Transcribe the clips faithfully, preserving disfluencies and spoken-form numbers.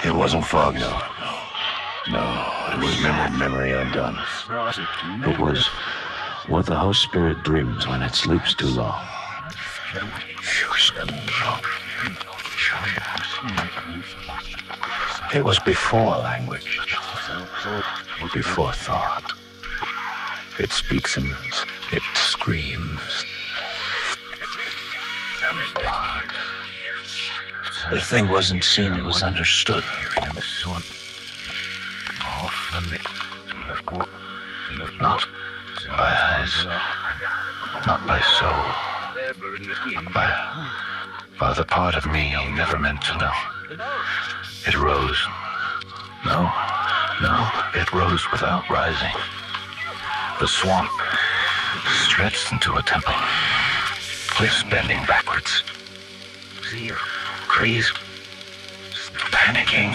It wasn't fog, no. No, it was memory, memory undone. It was what the host spirit dreams when it sleeps too long. It was before language, before thought. It speaks and it screams. The thing wasn't seen, it was understood. Not by eyes, not by soul, by, by the part of me you never meant to know. It rose. No, no, it rose without rising. The swamp stretched into a temple, cliffs bending backwards. Trees panicking.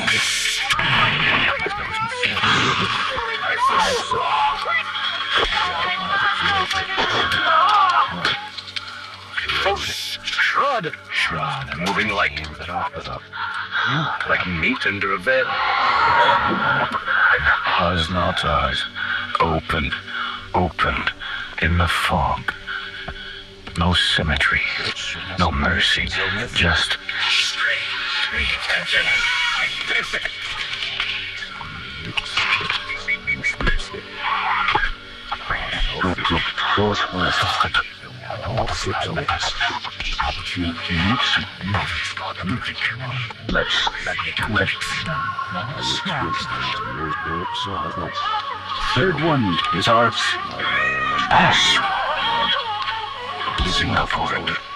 Shroud, shroud, moving like like meat under a veil. Ours, not ours. Opened, opened in the fog. No symmetry, no mercy, just Third one is ours. pass. Singapore.